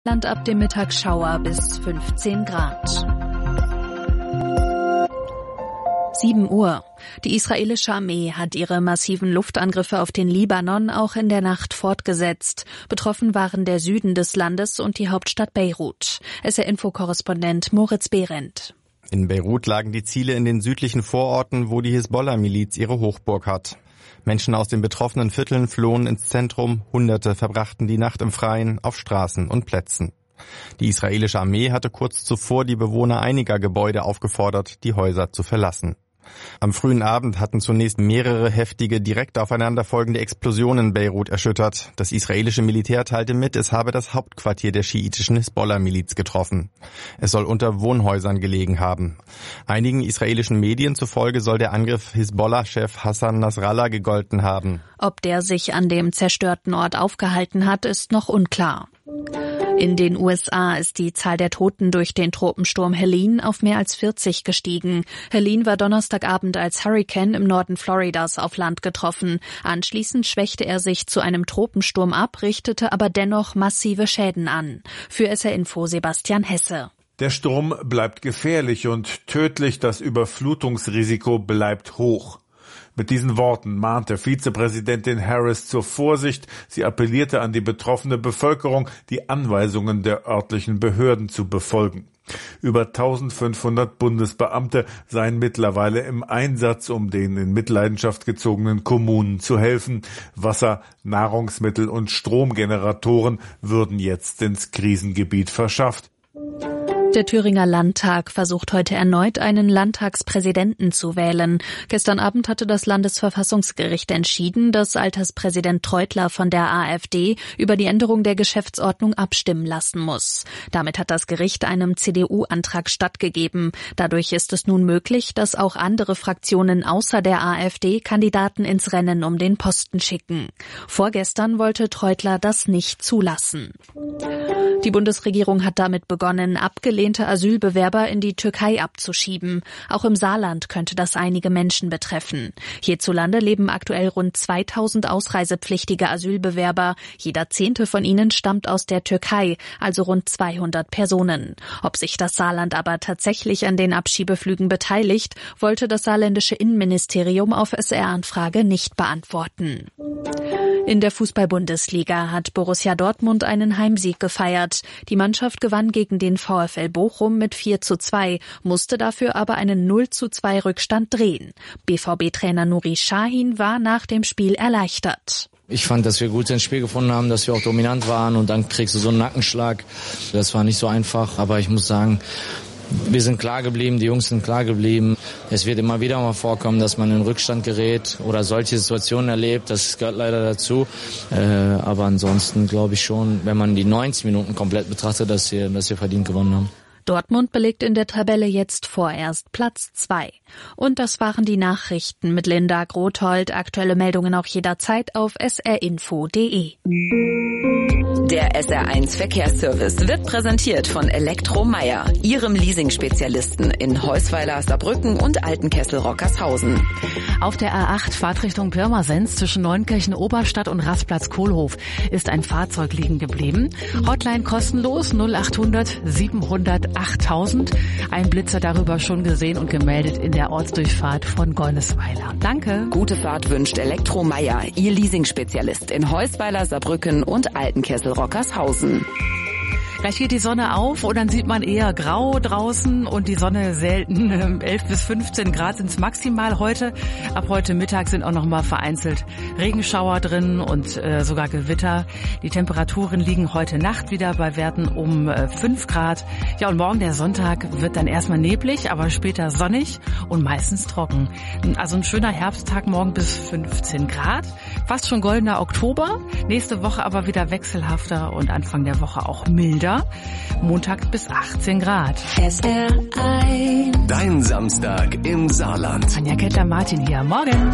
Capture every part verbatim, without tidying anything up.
Land ab dem Mittag Schauer bis fünfzehn Grad. sieben Uhr. Die israelische Armee hat ihre massiven Luftangriffe auf den Libanon auch in der Nacht fortgesetzt. Betroffen waren der Süden des Landes und die Hauptstadt Beirut. S R-Info-Korrespondent Moritz Behrendt. In Beirut lagen die Ziele in den südlichen Vororten, wo die Hisbollah-Miliz ihre Hochburg hat. Menschen aus den betroffenen Vierteln flohen ins Zentrum, Hunderte verbrachten die Nacht im Freien, auf Straßen und Plätzen. Die israelische Armee hatte kurz zuvor die Bewohner einiger Gebäude aufgefordert, die Häuser zu verlassen. Am frühen Abend hatten zunächst mehrere heftige, direkt aufeinanderfolgende Explosionen Beirut erschüttert. Das israelische Militär teilte mit, es habe das Hauptquartier der schiitischen Hisbollah-Miliz getroffen. Es soll unter Wohnhäusern gelegen haben. Einigen israelischen Medien zufolge soll der Angriff Hisbollah-Chef Hassan Nasrallah gegolten haben. Ob der sich an dem zerstörten Ort aufgehalten hat, ist noch unklar. In den U S A ist die Zahl der Toten durch den Tropensturm Helene auf mehr als vierzig gestiegen. Helene war Donnerstagabend als Hurrikan im Norden Floridas auf Land getroffen. Anschließend schwächte er sich zu einem Tropensturm ab, richtete aber dennoch massive Schäden an. Für S R-Info Sebastian Hesse. Der Sturm bleibt gefährlich und tödlich, das Überflutungsrisiko bleibt hoch. Mit diesen Worten mahnte Vizepräsidentin Harris zur Vorsicht. Sie appellierte an die betroffene Bevölkerung, die Anweisungen der örtlichen Behörden zu befolgen. Über eintausendfünfhundert Bundesbeamte seien mittlerweile im Einsatz, um den in Mitleidenschaft gezogenen Kommunen zu helfen. Wasser-, Nahrungsmittel- und Stromgeneratoren würden jetzt ins Krisengebiet verschafft. Der Thüringer Landtag versucht heute erneut, einen Landtagspräsidenten zu wählen. Gestern Abend hatte das Landesverfassungsgericht entschieden, dass Alterspräsident Treutler von der AfD über die Änderung der Geschäftsordnung abstimmen lassen muss. Damit hat das Gericht einem C D U-Antrag stattgegeben. Dadurch ist es nun möglich, dass auch andere Fraktionen außer der AfD Kandidaten ins Rennen um den Posten schicken. Vorgestern wollte Treutler das nicht zulassen. Die Bundesregierung hat damit begonnen, abgelehnte Asylbewerber in die Türkei abzuschieben. Auch im Saarland könnte das einige Menschen betreffen. Hierzulande leben aktuell rund zweitausend ausreisepflichtige Asylbewerber. Jeder Zehnte von ihnen stammt aus der Türkei, also rund zweihundert Personen. Ob sich das Saarland aber tatsächlich an den Abschiebeflügen beteiligt, wollte das saarländische Innenministerium auf S R-Anfrage nicht beantworten. In der Fußball-Bundesliga hat Borussia Dortmund einen Heimsieg gefeiert. Die Mannschaft gewann gegen den VfL Bochum mit vier zu zwei, musste dafür aber einen null zu zwei Rückstand drehen. B V B-Trainer Nuri Sahin war nach dem Spiel erleichtert. Ich fand, dass wir gut ins Spiel gefunden haben, dass wir auch dominant waren und dann kriegst du so einen Nackenschlag. Das war nicht so einfach, aber ich muss sagen, wir sind klar geblieben, die Jungs sind klar geblieben. Es wird immer wieder mal vorkommen, dass man in Rückstand gerät oder solche Situationen erlebt. Das gehört leider dazu. Äh, aber ansonsten glaube ich schon, wenn man die neunzig Minuten komplett betrachtet, dass wir, dass wir verdient gewonnen haben. Dortmund belegt in der Tabelle jetzt vorerst Platz zwei. Und das waren die Nachrichten mit Linda Grothold. Aktuelle Meldungen auch jederzeit auf s r info punkt d e. Der S R eins Verkehrsservice wird präsentiert von Elektromeyer, Ihrem Leasing-Spezialisten in Heusweiler, Saarbrücken und Altenkessel-Rockershausen. Auf der A acht Fahrtrichtung Pirmasens zwischen Neunkirchen-Oberstadt und Rastplatz-Kohlhof ist ein Fahrzeug liegen geblieben. Hotline kostenlos null achthundert siebenhundert achttausend. Ein Blitzer darüber schon gesehen und gemeldet in der Ortsdurchfahrt von Golnesweiler. Danke. Gute Fahrt wünscht Elektromeyer, Ihr Leasing-Spezialist in Heusweiler, Saarbrücken und Altenkessel-Rockershausen. Gleich geht die Sonne auf und dann sieht man eher grau draußen und die Sonne selten. elf bis fünfzehn Grad sind es maximal heute. Ab heute Mittag sind auch noch mal vereinzelt Regenschauer drin und äh, sogar Gewitter. Die Temperaturen liegen heute Nacht wieder bei Werten um äh, fünf Grad. Ja, und morgen der Sonntag wird dann erstmal neblig, aber später sonnig und meistens trocken. Also ein schöner Herbsttag morgen bis fünfzehn Grad. Fast schon goldener Oktober. Nächste Woche aber wieder wechselhafter und Anfang der Woche auch milder. Montag bis achtzehn Grad. S R eins. Dein Samstag im Saarland. Anja Kettler-Martin hier. Morgen.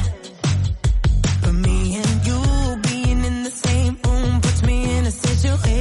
For me and you being in the same room puts me in a situation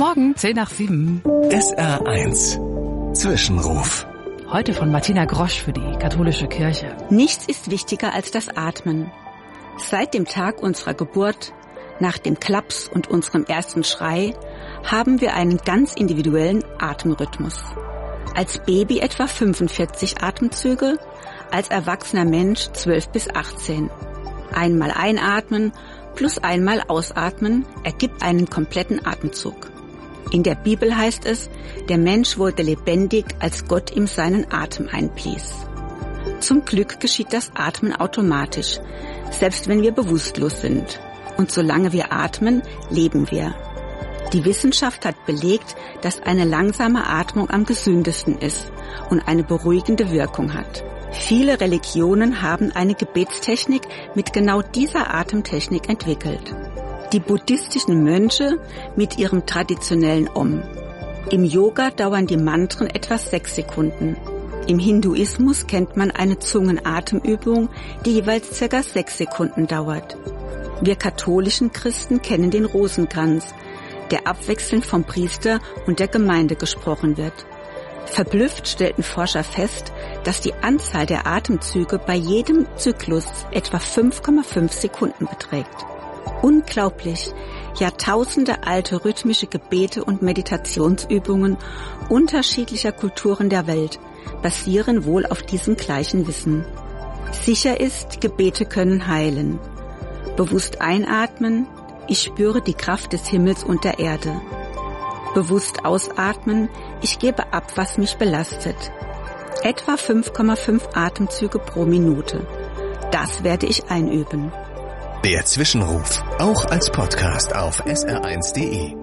Morgen, zehn nach sieben. S R eins Zwischenruf. Heute von Martina Grosch für die katholische Kirche. Nichts ist wichtiger als das Atmen. Seit dem Tag unserer Geburt, nach dem Klaps und unserem ersten Schrei, haben wir einen ganz individuellen Atemrhythmus. Als Baby etwa fünfundvierzig Atemzüge, als erwachsener Mensch zwölf bis achtzehn. Einmal einatmen plus einmal ausatmen ergibt einen kompletten Atemzug. In der Bibel heißt es, der Mensch wurde lebendig, als Gott ihm seinen Atem einblies. Zum Glück geschieht das Atmen automatisch, selbst wenn wir bewusstlos sind. Und solange wir atmen, leben wir. Die Wissenschaft hat belegt, dass eine langsame Atmung am gesündesten ist und eine beruhigende Wirkung hat. Viele Religionen haben eine Gebetstechnik mit genau dieser Atemtechnik entwickelt. Die buddhistischen Mönche mit ihrem traditionellen Om. Im Yoga dauern die Mantren etwa sechs Sekunden. Im Hinduismus kennt man eine Zungenatemübung, die jeweils circa sechs Sekunden dauert. Wir katholischen Christen kennen den Rosenkranz, der abwechselnd vom Priester und der Gemeinde gesprochen wird. Verblüfft stellten Forscher fest, dass die Anzahl der Atemzüge bei jedem Zyklus etwa fünf Komma fünf Sekunden beträgt. Unglaublich! Jahrtausende alte rhythmische Gebete und Meditationsübungen unterschiedlicher Kulturen der Welt basieren wohl auf diesem gleichen Wissen. Sicher ist, Gebete können heilen. Bewusst einatmen, ich spüre die Kraft des Himmels und der Erde. Bewusst ausatmen, ich gebe ab, was mich belastet. Etwa fünf Komma fünf Atemzüge pro Minute. Das werde ich einüben. Der Zwischenruf, auch als Podcast auf S R eins Punkt de.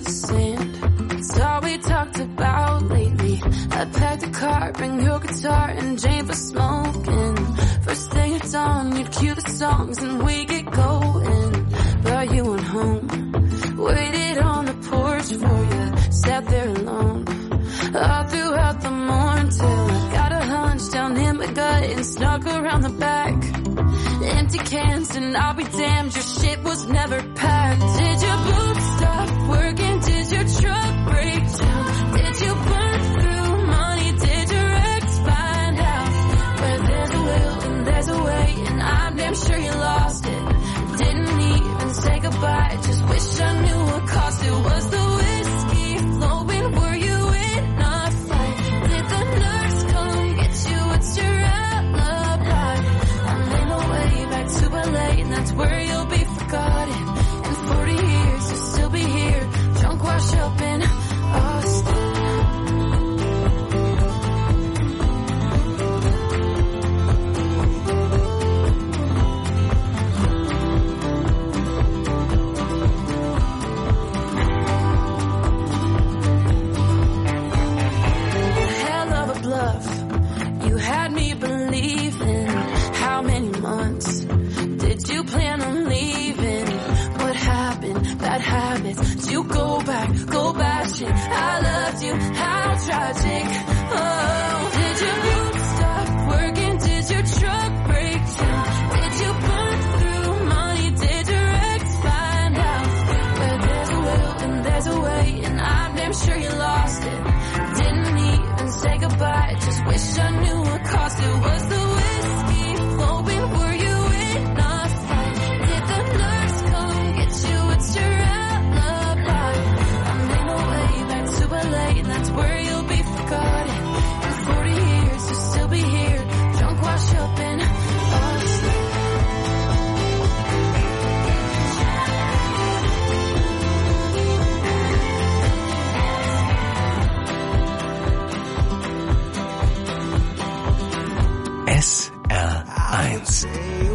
the sand. It's all we talked about lately. I packed a car, bring your guitar and Jane for smoking. First thing at dawn, you'd cue the songs and we get going. Brought you on home, waited on the porch for you, sat there alone all throughout the morning till I got a hunch down in my gut and snuck around the back. Empty cans and I'll be damned, your shit was never packed. Did your boots stop working? Did your truck break down? Did you burn through money? Did your ex find out? Where there's a will and there's a way, and I'm damn sure you lost it. Didn't even say goodbye, just wish I knew what cost it. Was the whiskey flowing? Were you in a fight? Did the nurse come get you? What's your alibi? I made my way back to L A, and that's where you'll be forgotten. In forty years you'll still be here, drunk, washed up in Austin. You had me believing. How many months did you plan on leaving? What happened? Bad habits. Did you go back, go bashing? I loved you, how tragic. Oh, did your boots stop working? Did your truck break down? Did you burn through money? Did your ex find out? Where there's a will and there's a way, and I'm damn sure you lost it. Didn't even say goodbye, just wish I knew what cost it. Was the whiskey flowing? Were you in a fight? Did the nurse come get you? What's your alibi? I made my way back to L A, and that's where you'll be forgotten. In forty years you'll still be here, drunk, washed up in Austin. S R eins.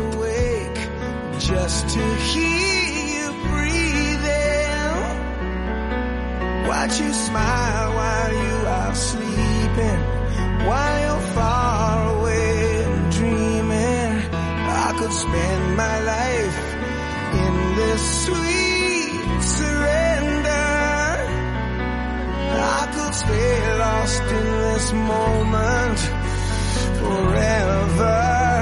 Just to hear you breathing, watch you smile while you are sleeping, while you're far away and dreaming. I could spend my life in this sweet surrender. I could stay lost in this moment forever.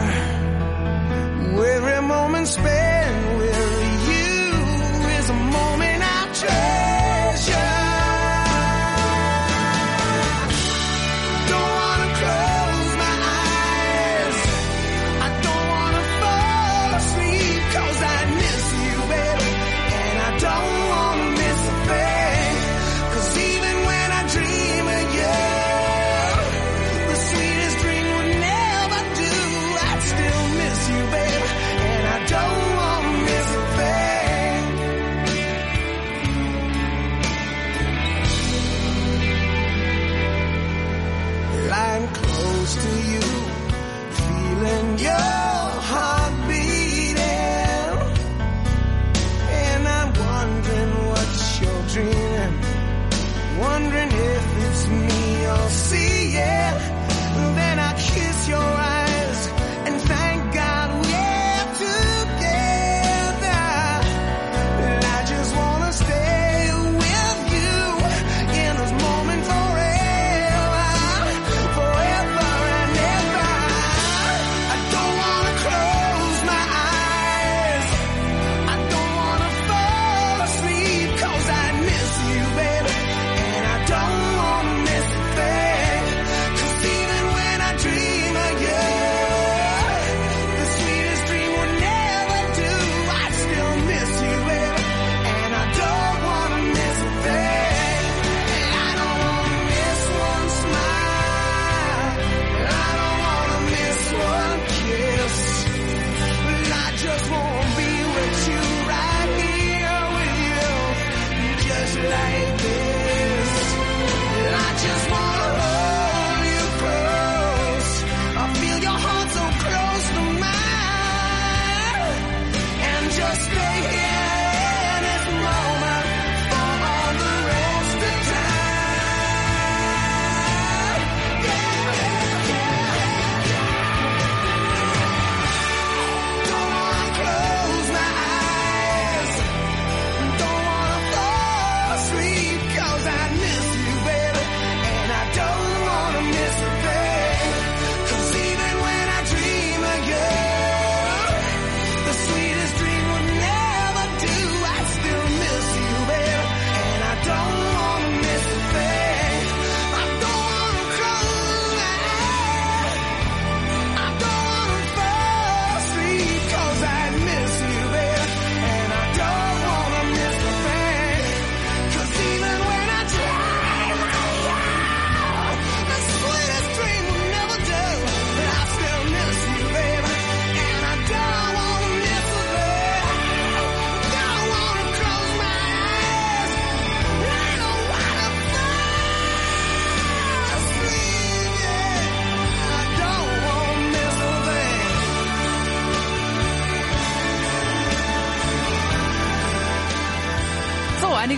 Every moment spent with you is a moment I treasure. Don't wanna close my eyes, I don't wanna fall asleep, 'cause I miss you, baby, and I don't wanna miss a thing. 'Cause even when I dream of you, the sweetest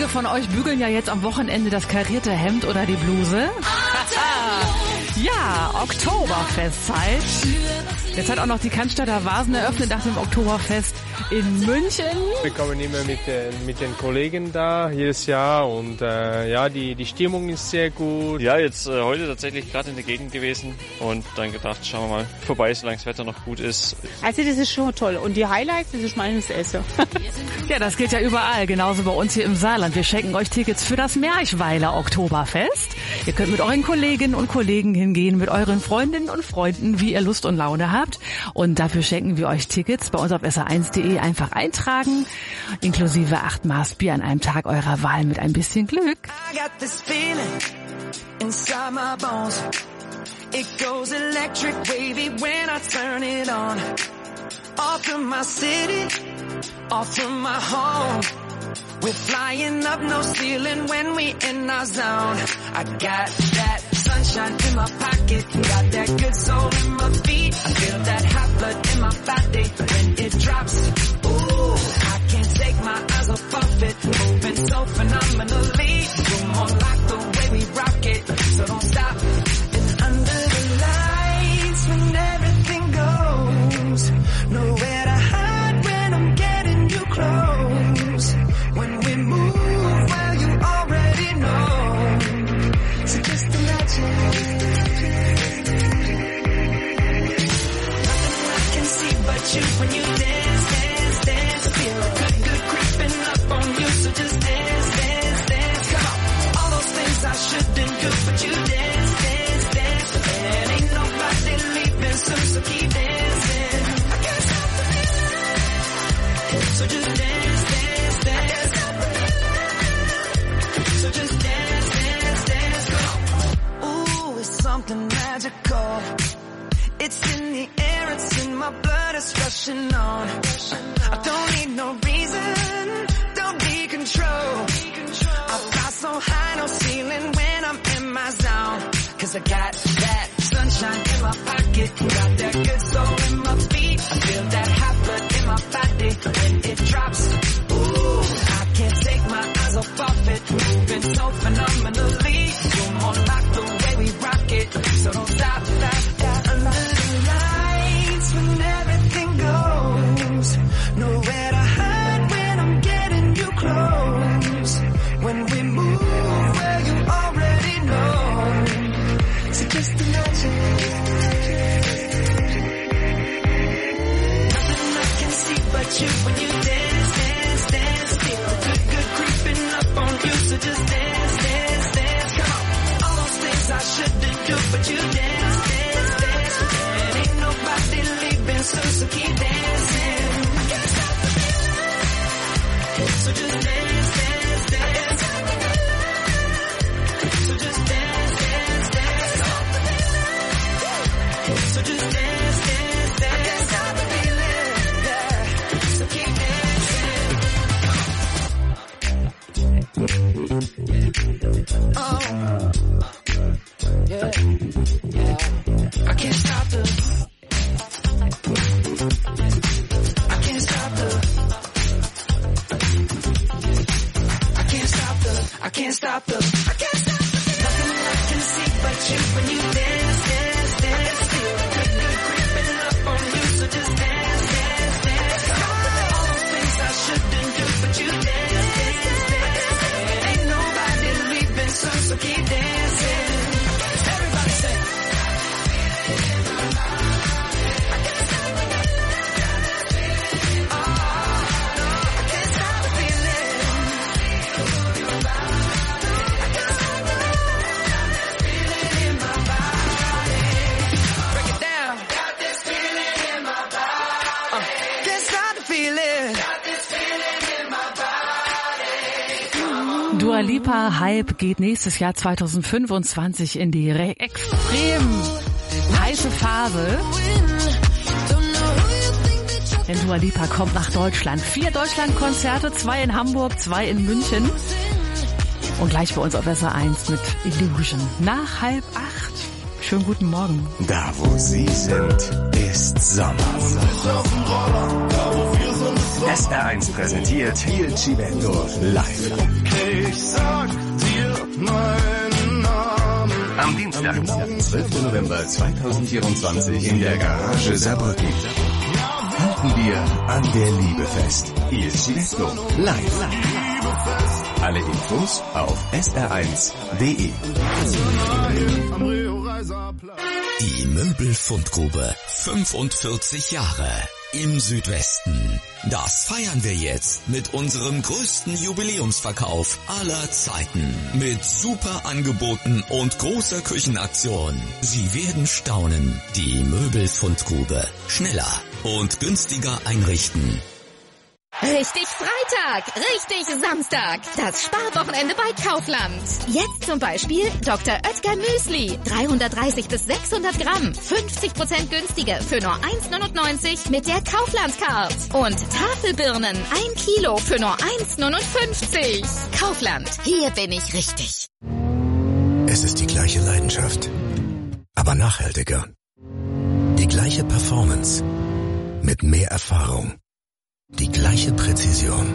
Viele von euch bügeln ja jetzt am Wochenende das karierte Hemd oder die Bluse. Ja, Oktoberfestzeit. Jetzt hat auch noch die Cannstatter Vasen eröffnet nach dem Oktoberfest in München. Wir kommen immer mit den, mit den Kollegen da jedes Jahr und äh, ja, die, die Stimmung ist sehr gut. Ja, jetzt äh, heute tatsächlich gerade in der Gegend gewesen und dann gedacht, schauen wir mal vorbei, solange das Wetter noch gut ist. Also das ist schon toll und die Highlights, das ist meines Essen. Ja, das geht ja überall, genauso bei uns hier im Saarland. Wir schenken euch Tickets für das Merchweiler Oktoberfest. Ihr könnt mit euren Kolleginnen und Kollegen hingehen, mit euren Freundinnen und Freunden, wie ihr Lust und Laune habt. Und dafür schenken wir euch Tickets bei uns auf S R eins punkt de einfach eintragen, inklusive acht Maß Bier an einem Tag eurer Wahl mit ein bisschen Glück. I got this feeling inside my bones. It goes electric wavy when I turn it on. Off from my city, off from my home. We're flying up, no ceiling when we in our zone. I got that sunshine in my pocket, got that good soul in my feet. I feel that hot blood in my body when it drops. Ooh, I can't take my eyes off of it, moving so phenomenally. You're more like the way we rock it, so don't stop. And under the lights when everything goes, nowhere to hide when I'm getting you close. When we move, well, you already know. So just imagine. Nothing I can see but you when you dance, dance, dance. Feel a good, good creeping up on you. So just dance, dance, dance. Come on. All those things I shouldn't do, but you dance, dance, dance. And ain't nobody leaving soon, so keep dancing. I can't stop the feeling. So just dance, dance, dance. So just dance, dance, dance, go. Ooh, it's something magical. It's in the air, it's in my blood, it's rushing on. I don't need no reason, don't need control. I fly so high, no ceiling when I'm in my zone. Cause I got that sunshine in my pocket, got that good soul in my feet. I feel that hot blood in my body when it drops. Ooh, I can't take my eyes off of it, moving so phenomenally. You're more like the way we rock it, so don't stop, stop, stop. Under the lights when everything goes, nowhere to hide when I'm getting you close. When we move, well, you already know. So just imagine. Nothing I can see but you when you dance, dance, dance. Feel a good, good creeping up on you. So just dance, dance, dance. Come on. All those things I shouldn't do, but you dance, dance, dance. And ain't nobody leaving soon, so keep dancing. I can't stop the feeling. So just dance, dance, dance. So just dance, dance, dance. So just dance, dance, dance. I can't stop the feeling. Yeah. So keep dancing. Oh. Yeah. Yeah. I can't stop the. I can't stop the. I can't stop the. I can't stop the. I can't stop the. Nothing I can see but you when you dance, dance, dance. Feel a good, good creeping up on you. So just dance, dance, dance. All those things I shouldn't do, but you dance, dance, dance. And ain't nobody leaving soon, so keep dancing. Everybody say. Dua Lipa Hype geht nächstes Jahr zwanzig fünfundzwanzig in die re- extrem heiße Phase. Denn Dua Lipa kommt nach Deutschland. Vier Deutschlandkonzerte, zwei in Hamburg, zwei in München. Und gleich bei uns auf S R eins mit Illusion. Nach halb acht. Schönen guten Morgen. Da, wo Sie sind, ist Sommer. Da, wo wir sind, S R eins präsentiert Il Civetto live. Ich sag dir meinen Namen. Am Dienstag, zwölften November zweitausendvierundzwanzig in der Garage Saarbrücken. Halten wir an der Liebe fest. Il Civetto live. Alle Infos auf S R eins punkt de. Die Möbelfundgrube. fünfundvierzig Jahre im Südwesten. Das feiern wir jetzt mit unserem größten Jubiläumsverkauf aller Zeiten. Mit super Angeboten und großer Küchenaktion. Sie werden staunen. Die Möbelfundgrube. Schneller und günstiger einrichten. Richtig Freitag, richtig Samstag. Das Sparwochenende bei Kaufland. Jetzt zum Beispiel Doktor Oetker Müsli. dreihundertdreißig bis sechshundert Gramm. fünfzig Prozent günstiger für nur eins neunundneunzig mit der Kaufland-Card. Und Tafelbirnen ein Kilo für nur eins neunundfünfzig. Kaufland, hier bin ich richtig. Es ist die gleiche Leidenschaft, aber nachhaltiger. Die gleiche Performance mit mehr Erfahrung. Die gleiche Präzision.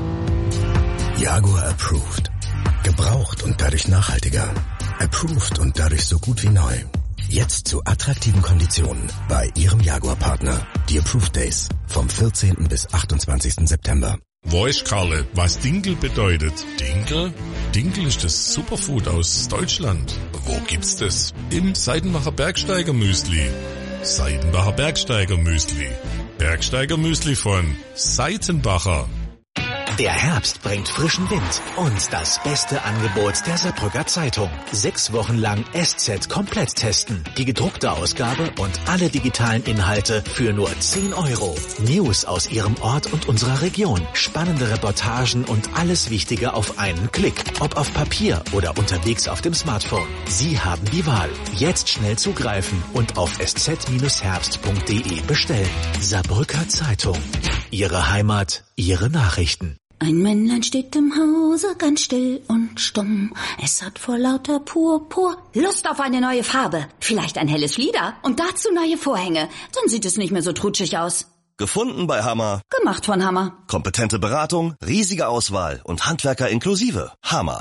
Jaguar Approved. Gebraucht und dadurch nachhaltiger. Approved und dadurch so gut wie neu. Jetzt zu attraktiven Konditionen bei Ihrem Jaguar-Partner. Die Approved Days vom vierzehnten bis achtundzwanzigsten September. Weiß, Karle, was Dinkel bedeutet? Dinkel? Dinkel ist das Superfood aus Deutschland. Wo gibt's das? Im Seidenbacher Bergsteiger Müsli. Seidenbacher Bergsteiger Müsli. Bergsteiger Müsli von Seitenbacher. Der Herbst bringt frischen Wind und das beste Angebot der Saarbrücker Zeitung. Sechs Wochen lang S Z komplett testen. Die gedruckte Ausgabe und alle digitalen Inhalte für nur zehn Euro. News aus Ihrem Ort und unserer Region. Spannende Reportagen und alles Wichtige auf einen Klick. Ob auf Papier oder unterwegs auf dem Smartphone. Sie haben die Wahl. Jetzt schnell zugreifen und auf s z herbst punkt de bestellen. Saarbrücker Zeitung. Ihre Heimat, Ihre Nachrichten. Ein Männlein steht im Hause ganz still und stumm. Es hat vor lauter Purpur Lust auf eine neue Farbe. Vielleicht ein helles Flieder und dazu neue Vorhänge. Dann sieht es nicht mehr so trutschig aus. Gefunden bei Hammer. Gemacht von Hammer. Kompetente Beratung, riesige Auswahl und Handwerker inklusive. Hammer.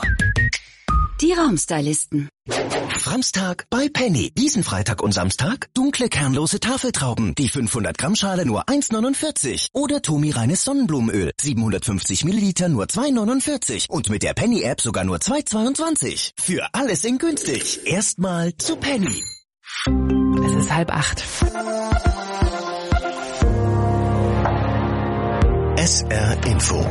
Die Raumstylisten. Samstag bei Penny. Diesen Freitag und Samstag dunkle kernlose Tafeltrauben. Die fünfhundert Gramm Schale nur eins neunundvierzig. Oder Tomi reines Sonnenblumenöl. siebenhundertfünfzig Milliliter nur zwei neunundvierzig. Und mit der Penny App sogar nur zwei zweiundzwanzig. Für alles in günstig. Erstmal zu Penny. Es ist halb acht. S R Info.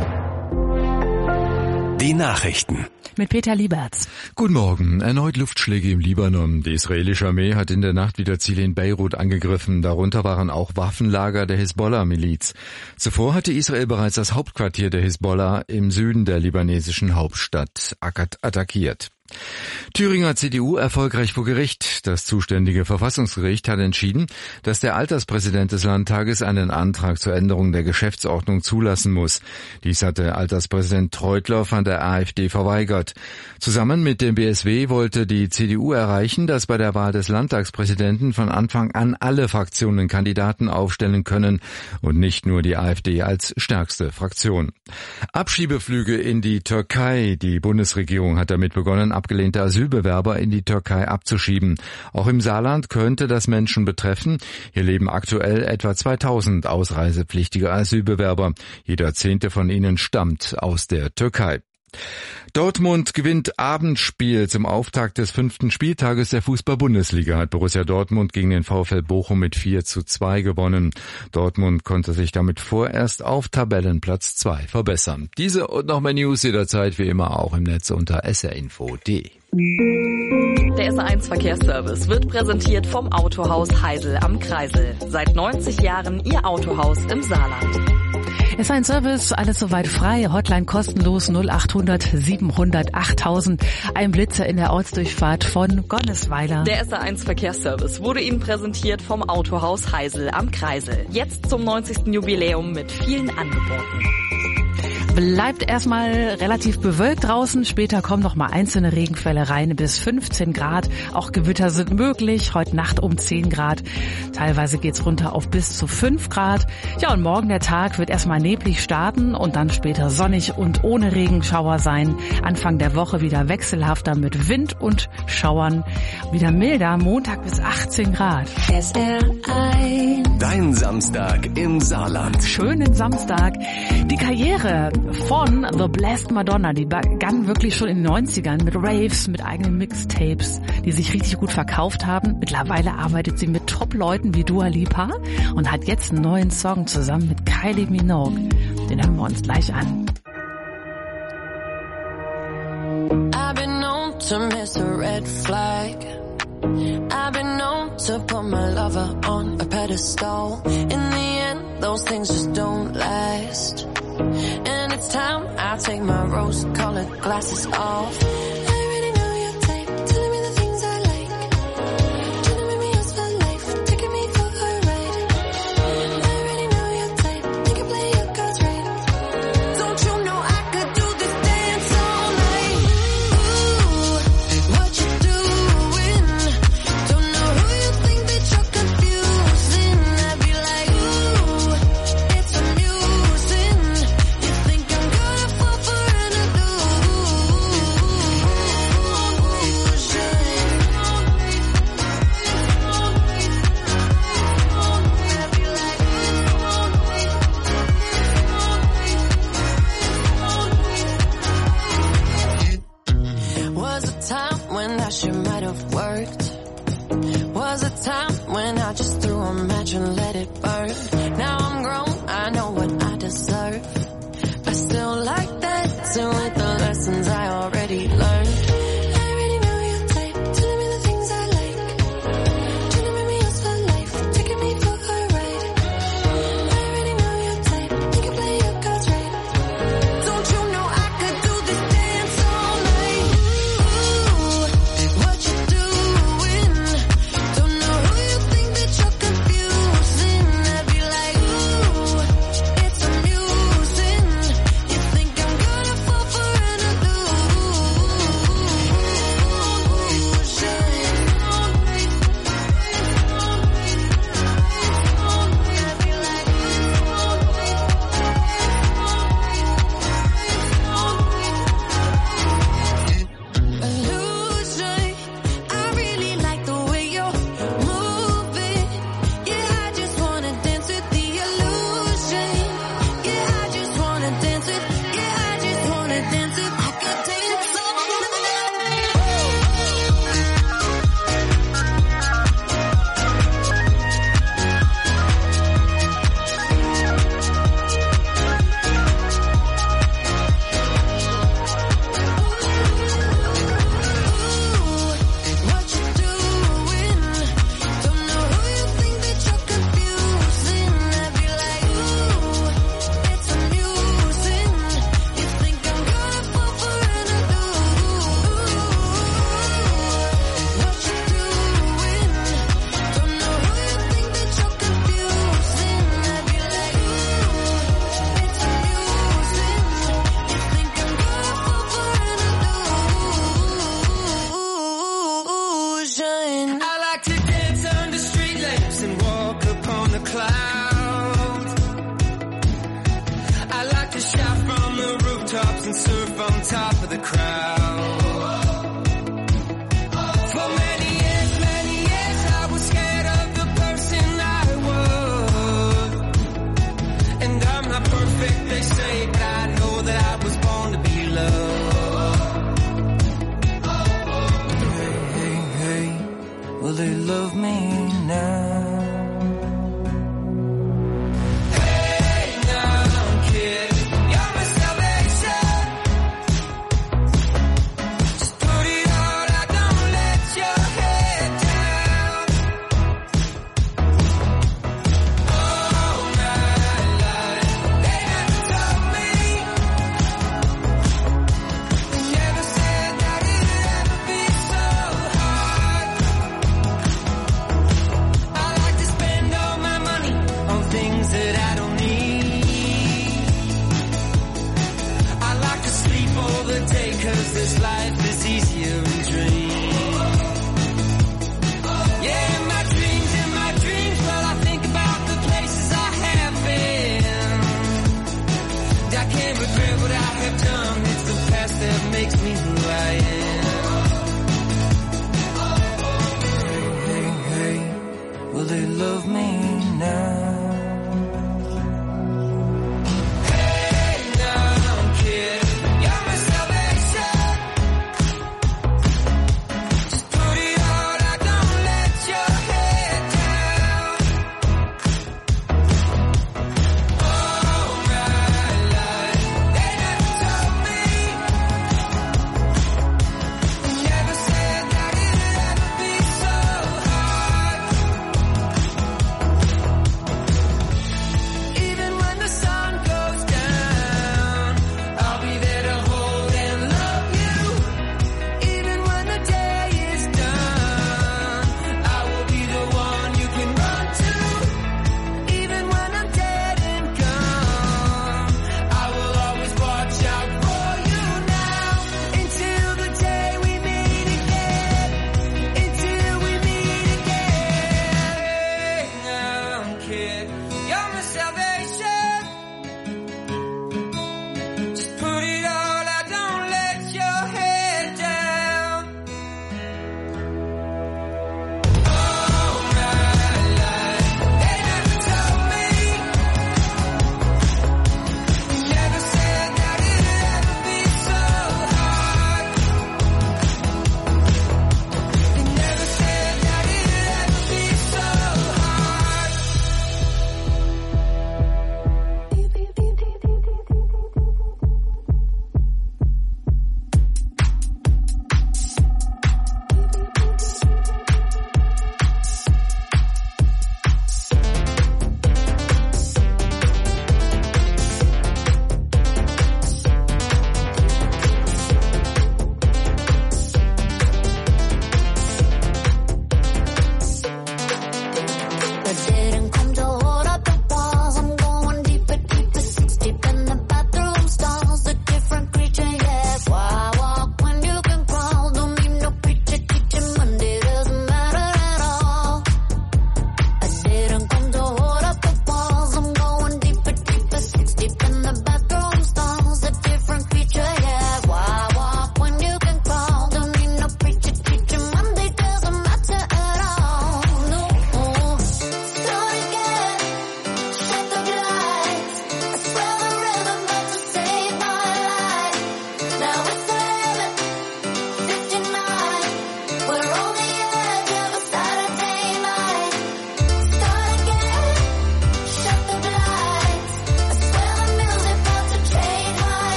Die Nachrichten. Mit Peter Lieberts. Guten Morgen. Erneut Luftschläge im Libanon. Die israelische Armee hat in der Nacht wieder Ziele in Beirut angegriffen. Darunter waren auch Waffenlager der Hisbollah-Miliz. Zuvor hatte Israel bereits das Hauptquartier der Hisbollah im Süden der libanesischen Hauptstadt attackiert. Thüringer C D U erfolgreich vor Gericht. Das zuständige Verfassungsgericht hat entschieden, dass der Alterspräsident des Landtages einen Antrag zur Änderung der Geschäftsordnung zulassen muss. Dies hatte Alterspräsident Treutler von der AfD verweigert. Zusammen mit dem B S W wollte die C D U erreichen, dass bei der Wahl des Landtagspräsidenten von Anfang an alle Fraktionen Kandidaten aufstellen können und nicht nur die AfD als stärkste Fraktion. Abschiebeflüge in die Türkei. Die Bundesregierung hat damit begonnen, abgelehnte Asylbewerber in die Türkei abzuschieben. Auch im Saarland könnte das Menschen betreffen. Hier leben aktuell etwa zweitausend ausreisepflichtige Asylbewerber. Jeder zehnte von ihnen stammt aus der Türkei. Dortmund gewinnt Abendspiel zum Auftakt des fünften Spieltages der Fußball-Bundesliga. Hat Borussia Dortmund gegen den VfL Bochum mit vier zu zwei gewonnen. Dortmund konnte sich damit vorerst auf Tabellenplatz zwei verbessern. Diese und noch mehr News jederzeit wie immer auch im Netz unter s r info punkt de. Der S R eins Verkehrsservice wird präsentiert vom Autohaus Heisel am Kreisel. Seit neunzig Jahren Ihr Autohaus im Saarland. Es ist ein Service, alles soweit frei, Hotline kostenlos null achthundert siebenhundert achttausend. Ein Blitzer in der Ortsdurchfahrt von Gonnesweiler. Der S R eins Verkehrsservice wurde Ihnen präsentiert vom Autohaus Heisel am Kreisel. Jetzt zum neunzigsten Jubiläum mit vielen Angeboten. Bleibt erstmal relativ bewölkt draußen. Später kommen noch mal einzelne Regenfälle rein bis fünfzehn Grad. Auch Gewitter sind möglich. Heute Nacht um zehn Grad. Teilweise geht's runter auf bis zu fünf Grad. Ja, und morgen der Tag wird erstmal neblig starten und dann später sonnig und ohne Regenschauer sein. Anfang der Woche wieder wechselhafter mit Wind und Schauern. Wieder milder, Montag bis achtzehn Grad. S R eins. Dein Samstag im Saarland. Schönen Samstag. Die Karriere von The Blessed Madonna, die begann wirklich schon in den neunzigern mit Raves, mit eigenen Mixtapes, die sich richtig gut verkauft haben. Mittlerweile arbeitet sie mit Top-Leuten wie Dua Lipa und hat jetzt einen neuen Song zusammen mit Kylie Minogue. Den hören wir uns gleich an. I've been known to miss a red flag. I've been known to put my lover on a pedestal. In the end, those things just don't last. And it's time I take my rose-colored glasses off. Hey, now, kid, you're my salvation. they love me now.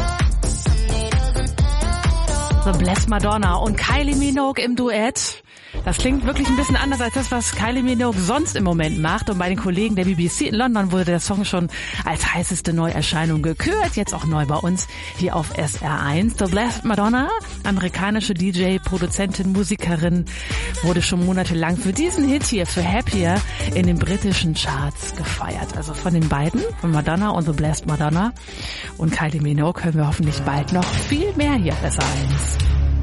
The Blessed Madonna und Kylie Minogue im Duett. Das klingt wirklich ein bisschen anders als das, was Kylie Minogue sonst im Moment macht. Und bei den Kollegen der B B C in London wurde der Song schon als heißeste Neuerscheinung gekürt. Jetzt auch neu bei uns hier auf S R eins. The Blessed Madonna, amerikanische D J, Produzentin, Musikerin, wurde schon monatelang für diesen Hit hier, für Happier, in den britischen Charts gefeiert. Also von den beiden, von Madonna und The Blessed Madonna und Kylie Minogue, hören wir hoffentlich bald noch viel mehr hier auf S R eins.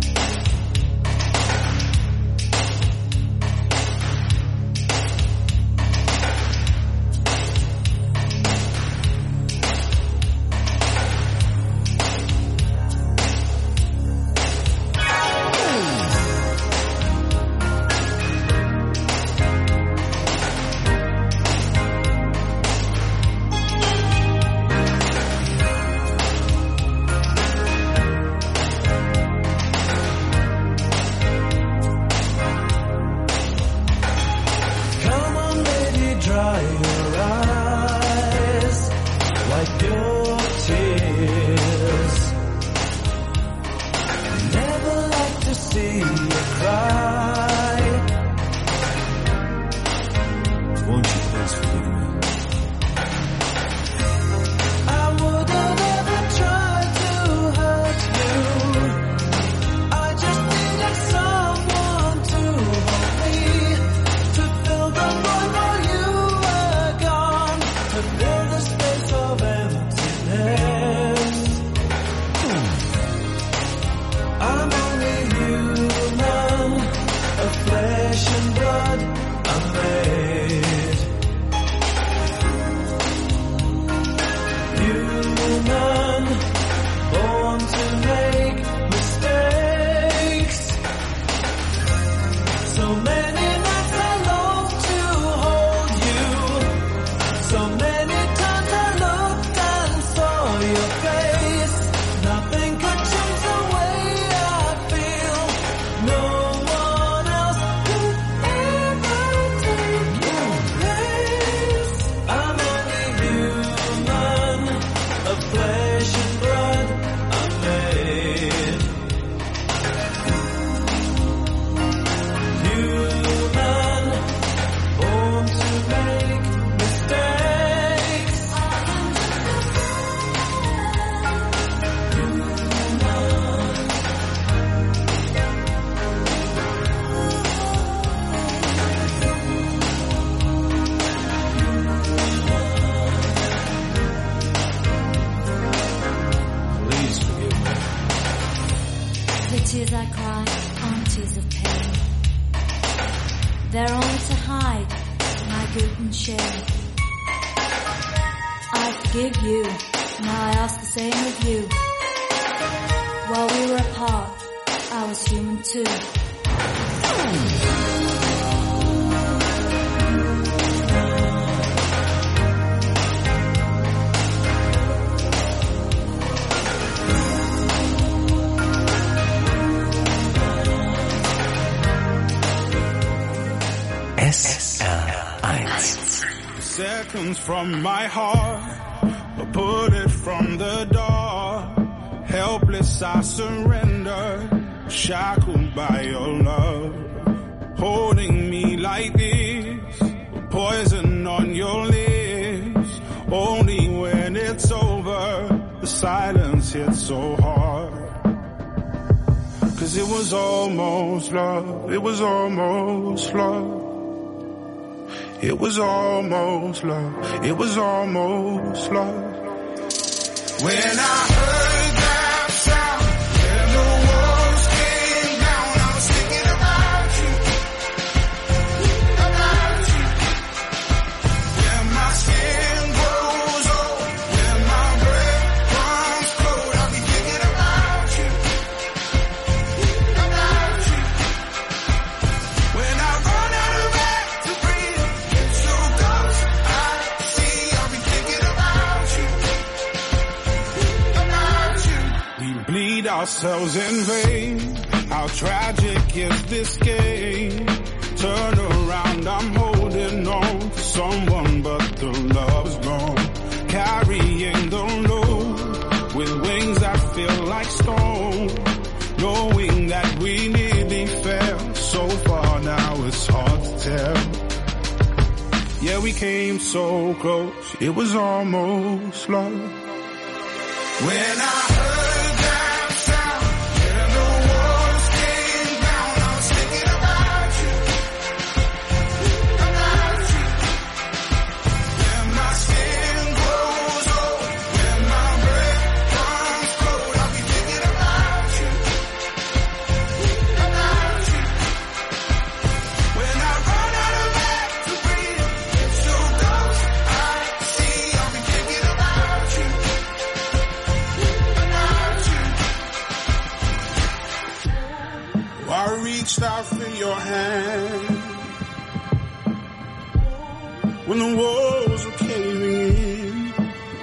From my heart, or put it from the door. Helpless I surrender, shackled by your love. Holding me like this, poison on your lips. Only when it's over, the silence hits so hard. Cause it was almost love, it was almost love. It was almost love, it was almost love. When I heard that sound, when the walls came down, I was thinking about you, about you. When my skin grows old, when my breath runs cold, I'll be thinking about you, about you. When I run out of air to breathe, bleed ourselves in vain. How tragic is this game? Turn around, I'm holding on to someone, but the love's gone. Carrying the load with wings that feel like stone. Knowing that we nearly fell so far now. we came so close, it was almost love. When I heard that sound, when the walls came down, I was thinking about you, about you. When my skin grows old, when my breath comes cold, I'll be thinking about you, about you. When I run out of air to breathe, it's so close, I see, I'll be thinking about you. I reached out for your hand when the walls were caving in,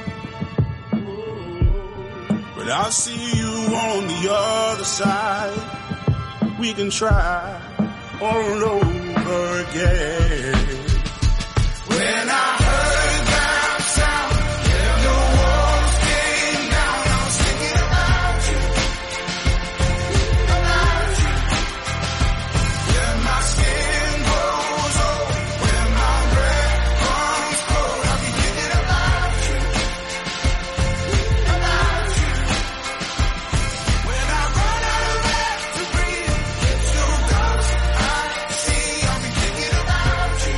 but I'll see you on the other side. We can try all over again. When I heard that sound, when the walls came down, I was thinking about you, about you. When my skin grows old, when my breath comes cold, I'll be thinking about you, about you. When I run out of air to breathe, it's so close, I see, I'll be thinking about you,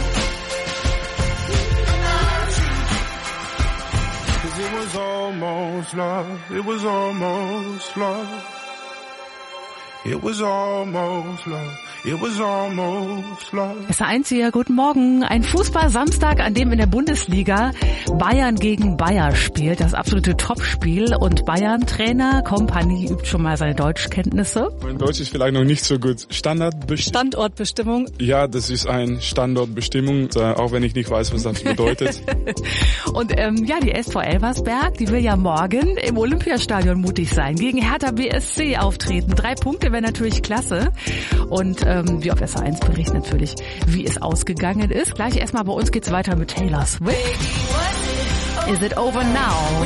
about you. 'Cause it was almost love, it was almost love. It was almost love. It was almost love. S R eins hier, guten Morgen. Ein Fußball-Samstag, an dem in der Bundesliga Bayern gegen Bayer spielt. Das absolute Topspiel. Und Bayern-Trainer Kompanie übt schon mal seine Deutschkenntnisse. Mein Deutsch ist vielleicht noch nicht so gut. Standardbestimmung. Standortbestimmung. Ja, das ist eine Standortbestimmung, auch wenn ich nicht weiß, was das bedeutet. Und ähm, ja, die S V Elversberg, die will ja morgen im Olympiastadion mutig sein. Gegen Hertha B S C auftreten. Drei Punkte wäre natürlich klasse. Und ähm, wir auf S R eins berichten natürlich, wie es ausgegangen ist. Gleich erstmal bei uns geht's weiter mit Taylor Swift. Is it over now?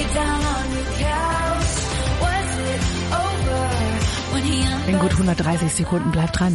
In gut hundertdreißig Sekunden, bleibt dran.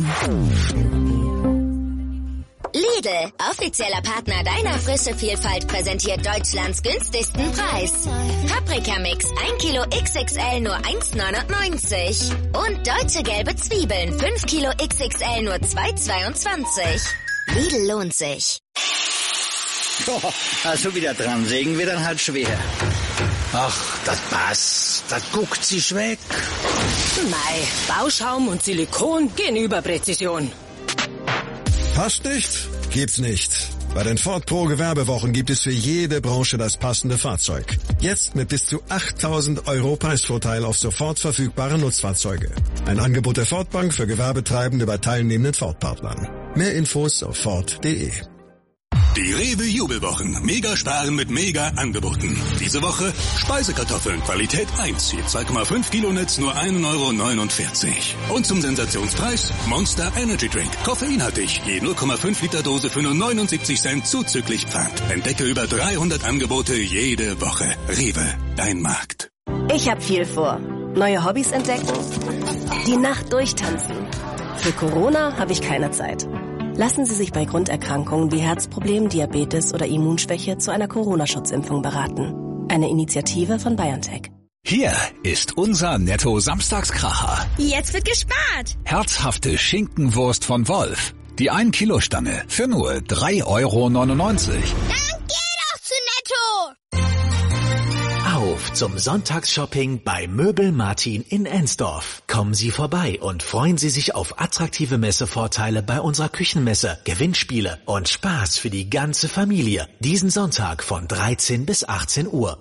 Lidl, offizieller Partner deiner frische Vielfalt, präsentiert Deutschlands günstigsten Preis. Paprikamix, ein Kilo X X L nur eins neunundneunzig. Und deutsche gelbe Zwiebeln, fünf Kilo X X L nur zwei zweiundzwanzig. Lidl lohnt sich. Oh, also wieder dran, sägen wir dann halt schwer. Ach, das passt, das guckt sich weg. Mei, Bauschaum und Silikon gehen über Präzision. Passt nicht? Gibt's nicht. Bei den Ford Pro Gewerbewochen gibt es für jede Branche das passende Fahrzeug. Jetzt mit bis zu achttausend Euro Preisvorteil auf sofort verfügbare Nutzfahrzeuge. Ein Angebot der Ford Bank für Gewerbetreibende bei teilnehmenden Ford-Partnern. Mehr Infos auf Ford punkt de. Die Rewe Jubelwochen. Mega sparen mit mega Angeboten. Diese Woche Speisekartoffeln Qualität eins. Je zwei Komma fünf Kilo Netz nur ein Euro neunundvierzig. Und zum Sensationspreis Monster Energy Drink. Koffeinhaltig. Je null Komma fünf Liter Dose für nur neunundsiebzig Cent zuzüglich Pfand. Entdecke über dreihundert Angebote jede Woche. Rewe, dein Markt. Ich hab viel vor. Neue Hobbys entdecken. Die Nacht durchtanzen. Für Corona habe ich keine Zeit. Lassen Sie sich bei Grunderkrankungen wie Herzproblemen, Diabetes oder Immunschwäche zu einer Corona-Schutzimpfung beraten. Eine Initiative von BioNTech. Hier ist unser Netto-Samstagskracher. Jetzt wird gespart. Herzhafte Schinkenwurst von Wolf. Die ein Kilo Stange für nur drei Euro neunundneunzig. Dann geh doch zu Netto. Auf zum Sonntagsshopping bei Möbel Martin in Ensdorf. Kommen Sie vorbei und freuen Sie sich auf attraktive Messevorteile bei unserer Küchenmesse, Gewinnspiele und Spaß für die ganze Familie. Diesen Sonntag von dreizehn bis achtzehn Uhr.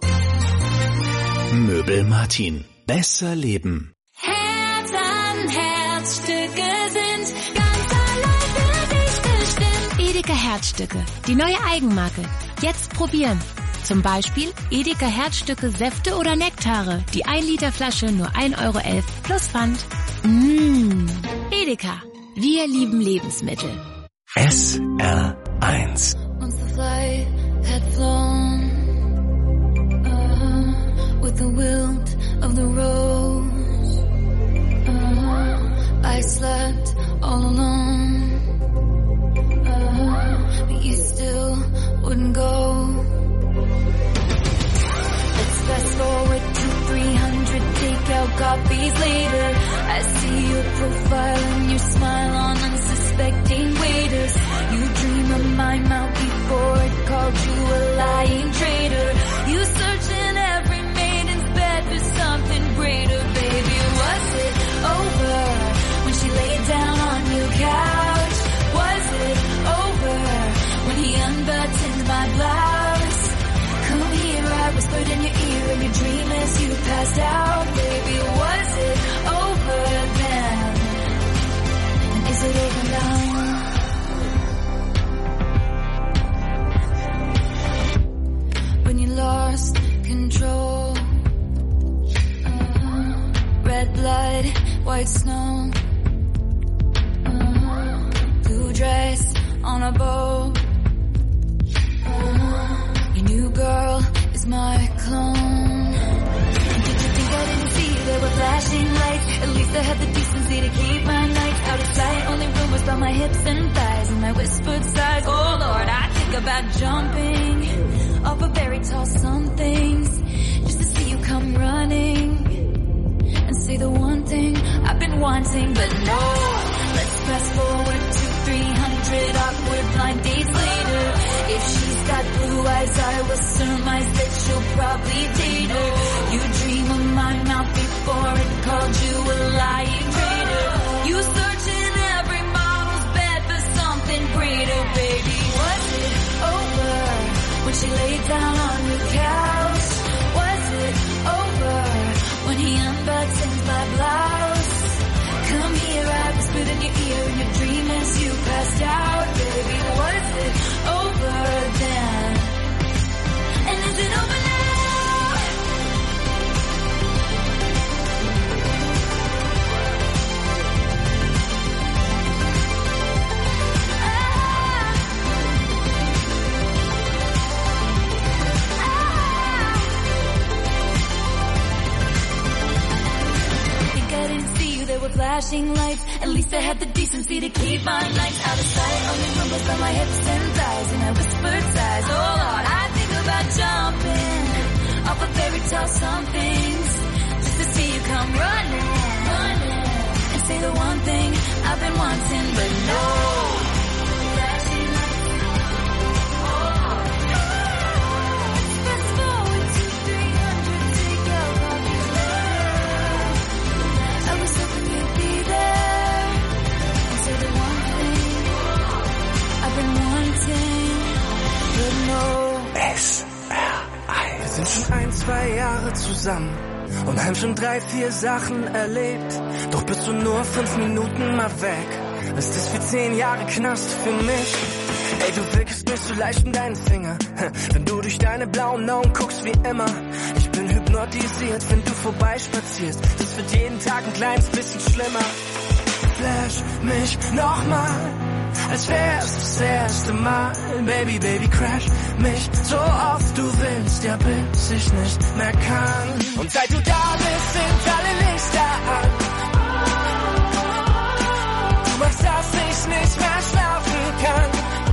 Möbel Martin. Besser leben. Herz an Herzstücke sind ganz allein für dich bestimmt. Edeka Herzstücke, die neue Eigenmarke. Jetzt probieren. Zum Beispiel Edeka Herzstücke Säfte oder Nektare. Die ein Liter Flasche nur ein Euro elf plus Pfand. Mmh. Edeka. Wir lieben Lebensmittel. S R eins. Once the flight had flown uh, with the wilt of the rose, uh, I slept all alone, uh, but you still profile and your smile on unsuspecting waiters. You dream of my mouth before it called you a lying traitor. You search in every maiden's bed for something greater, baby. Was it over when she laid down on your couch? Was it over when he unbuttoned my blouse? Come here, I whispered in your ear in your dream as you passed out, baby. Was it over then? And is it over now? When you lost control, uh, red blood, white snow, uh, blue dress on a boat, uh, your new girl is my clone. Did you think I didn't see there were flashing lights? At least I had the decency to keep my nights out of sight. Only rumors about my hips and thighs and my whispered sighs. Oh Lord, I think about jumping off a very tall somethings just to see you come running and say the one thing I've been wanting, but no. Let's fast forward to three hundred awkward blind dates later. If she's got blue eyes, I will surmise that she'll probably date her. You dream of my mouth before it called you a lying traitor. You search in every model's bed for something greater, baby. Was it over when she laid down on your couch? Was it over when he unbuttoned my blouse? Come here, I whispered in your ear in your dream as you passed out, baby. Was it over then? And is it over now? There were flashing lights. At least I had the decency to keep my nights out of sight. Only rumbles on my hips and thighs and I whispered sighs. Oh Lord, I think about jumping off a fairy tale somethings just to see you come running, running and say the one thing I've been wanting, but no. Flashing lights. Fast forward to three hundred to go off these legs. I was hoping you'd be there and say the one thing I've been wanting, but no. S R eins. Wir sind schon ein, zwei Jahre zusammen und haben schon drei, vier Sachen erlebt. Doch bist du nur fünf Minuten mal weg. Ist das wie zehn Jahre Knast für mich? Ey, du wirkst nicht so leicht in deinen Finger, wenn du durch deine blauen Augen guckst wie immer. Ich bin hypnotisiert, wenn du vorbeispazierst. Das wird jeden Tag ein kleines bisschen schlimmer. Flash mich nochmal, als wär's das erste Mal. Baby, Baby, crash mich so oft du willst, ja bis ich nicht mehr kann. Und seit du da bist, sind alle Lichter an. Du machst, dass ich nicht mehr schlafen kann.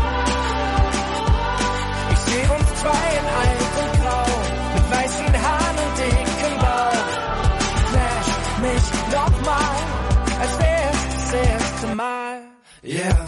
Ich seh uns zwei in alt und grau, mit weißen Haaren und dickem Bauch. Flash mich nochmal, als wär's das erste Mal. Yeah.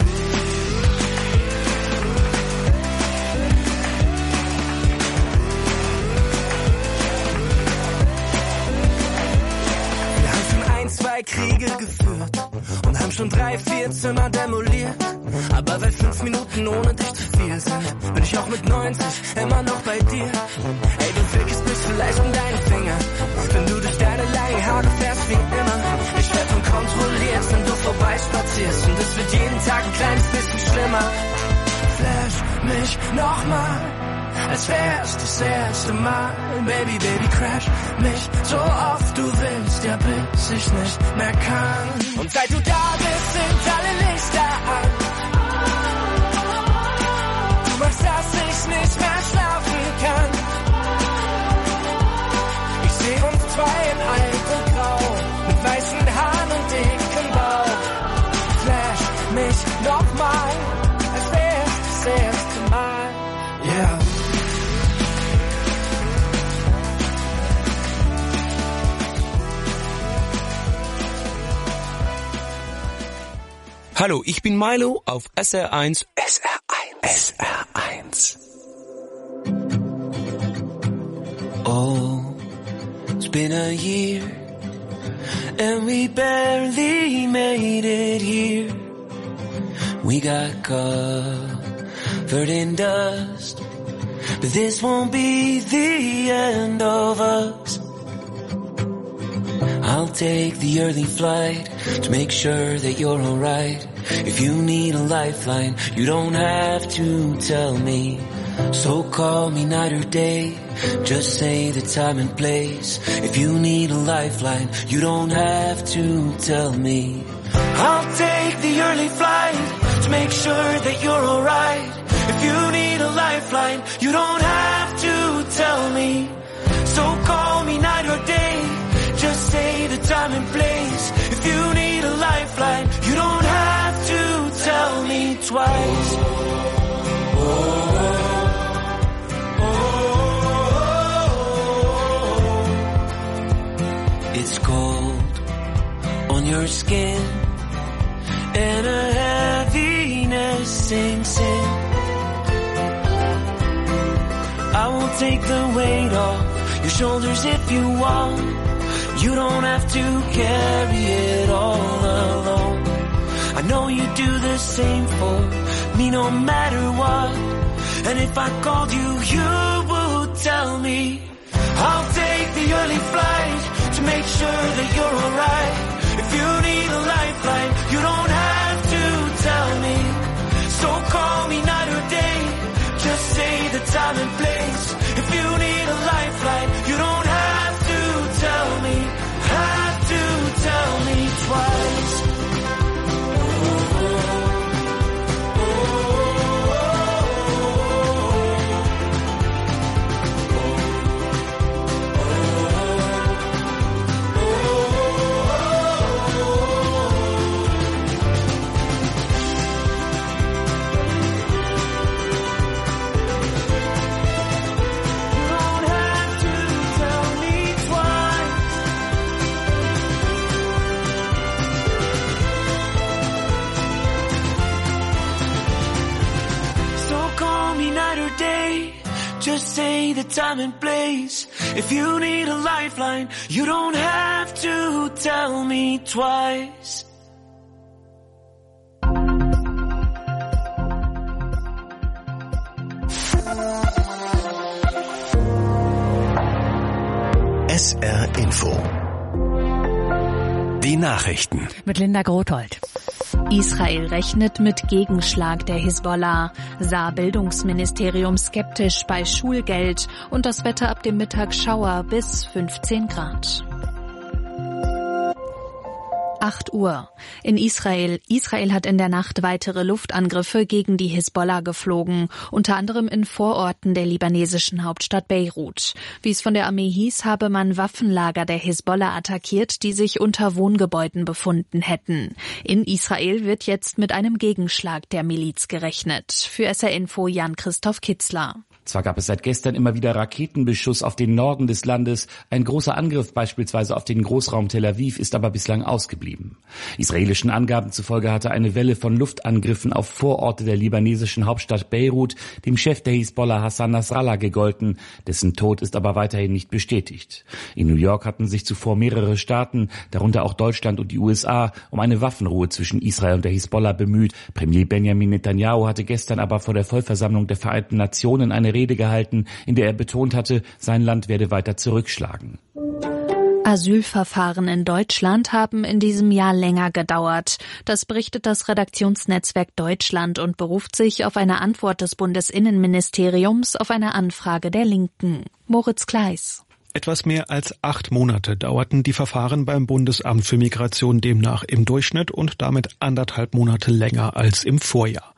Zwei Kriege geführt und haben schon drei, vier Zimmer demoliert. Aber weil fünf Minuten ohne dich zu viel sind, bin ich auch mit neunzig immer noch bei dir. Ey, du wirkst mich vielleicht in deinen Finger, wenn du durch deine langen Haare fährst wie immer. Ich werd unkontrolliert, wenn du vorbeispazierst und es wird jeden Tag ein kleines bisschen schlimmer. Flash mich nochmal, als wär's das erste Mal. Baby, Baby, crash mich so oft du willst, ja bis ich nicht mehr kann. Und seit du da bist, sind alle Lichter an. Du machst, dass ich nicht mehr schlafen kann. Ich seh uns zwei in alt und grau, mit weißen Haaren und dickem Bauch. Flash mich nochmal, als wär's das erste Mal. Yeah. Hallo, ich bin Milo auf S R eins. S R eins. S R eins. Oh, it's been a year and we barely made it here. We got covered in dust, but this won't be the end of us. I'll take the early flight to make sure that you're alright. If you need a lifeline, you don't have to tell me. So call me night or day, just say the time and place. If you need a lifeline, you don't have to tell me. I'll take the early flight to make sure that you're alright. If you need a lifeline, you don't have to tell me. So call me night or day, just say the time and place. If you need a lifeline, you don't have to tell me twice. Oh, oh, oh, oh. It's cold on your skin and a heaviness sinks in. I will take the weight off your shoulders if you want. You don't have to carry it all alone. I know you do the same for me no matter what. And if I called you, you would tell me. I'll take the early flight to make sure that you're alright. If you need a lifeline, you don't have to tell me. So call me night or day, just say the time and place. If you need a lifeline, you don't have to tell me, have to tell me twice. Just say the time and place. If you need a lifeline, you don't have to tell me twice. S R Info. Die Nachrichten. Mit Linda Grothold. Israel rechnet mit Gegenschlag der Hisbollah, sah Bildungsministerium skeptisch bei Schulgeld und das Wetter ab dem Mittag Schauer bis fünfzehn Grad. acht Uhr. In Israel. Israel hat in der Nacht weitere Luftangriffe gegen die Hisbollah geflogen, unter anderem in Vororten der libanesischen Hauptstadt Beirut. Wie es von der Armee hieß, habe man Waffenlager der Hisbollah attackiert, die sich unter Wohngebäuden befunden hätten. In Israel wird jetzt mit einem Gegenschlag der Miliz gerechnet. Für S R Info Jan-Christoph Kitzler. Zwar gab es seit gestern immer wieder Raketenbeschuss auf den Norden des Landes, ein großer Angriff beispielsweise auf den Großraum Tel Aviv ist aber bislang ausgeblieben. Israelischen Angaben zufolge hatte eine Welle von Luftangriffen auf Vororte der libanesischen Hauptstadt Beirut dem Chef der Hisbollah Hassan Nasrallah gegolten, dessen Tod ist aber weiterhin nicht bestätigt. In New York hatten sich zuvor mehrere Staaten, darunter auch Deutschland und die U S A, um eine Waffenruhe zwischen Israel und der Hisbollah bemüht. Premier Benjamin Netanyahu hatte gestern aber vor der Vollversammlung der Vereinten Nationen eine Rede gehalten, in der er betont hatte, sein Land werde weiter zurückschlagen. Asylverfahren in Deutschland haben in diesem Jahr länger gedauert. Das berichtet das Redaktionsnetzwerk Deutschland und beruft sich auf eine Antwort des Bundesinnenministeriums auf eine Anfrage der Linken. Moritz Kleis. Etwas mehr als acht Monate dauerten die Verfahren beim Bundesamt für Migration demnach im Durchschnitt und damit anderthalb Monate länger als im Vorjahr.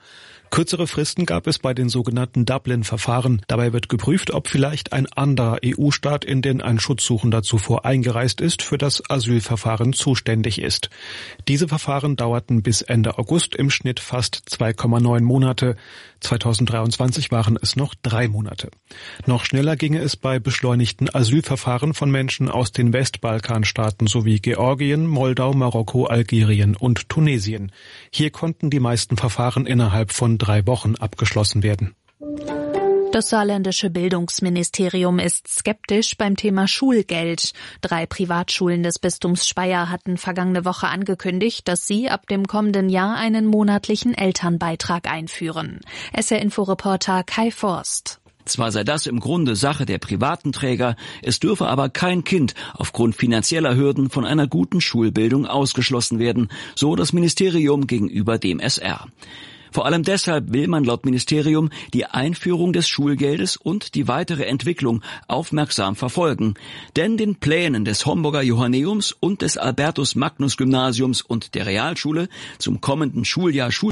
Kürzere Fristen gab es bei den sogenannten Dublin-Verfahren. Dabei wird geprüft, ob vielleicht ein anderer E U-Staat, in den ein Schutzsuchender zuvor eingereist ist, für das Asylverfahren zuständig ist. Diese Verfahren dauerten bis Ende August im Schnitt fast zwei Komma neun Monate. zweitausenddreiundzwanzig waren es noch drei Monate. Noch schneller ginge es bei beschleunigten Asylverfahren von Menschen aus den Westbalkanstaaten sowie Georgien, Moldau, Marokko, Algerien und Tunesien. Hier konnten die meisten Verfahren innerhalb von drei Wochen abgeschlossen werden. Das saarländische Bildungsministerium ist skeptisch beim Thema Schulgeld. Drei Privatschulen des Bistums Speyer hatten vergangene Woche angekündigt, dass sie ab dem kommenden Jahr einen monatlichen Elternbeitrag einführen. S R-Info-Reporter Kai Forst. Zwar sei das im Grunde Sache der privaten Träger, es dürfe aber kein Kind aufgrund finanzieller Hürden von einer guten Schulbildung ausgeschlossen werden, so das Ministerium gegenüber dem S R. Vor allem deshalb will man laut Ministerium die Einführung des Schulgeldes und die weitere Entwicklung aufmerksam verfolgen. Denn den Plänen des Homburger Johanneums und des Albertus Magnus Gymnasiums und der Realschule zum kommenden Schuljahr Schul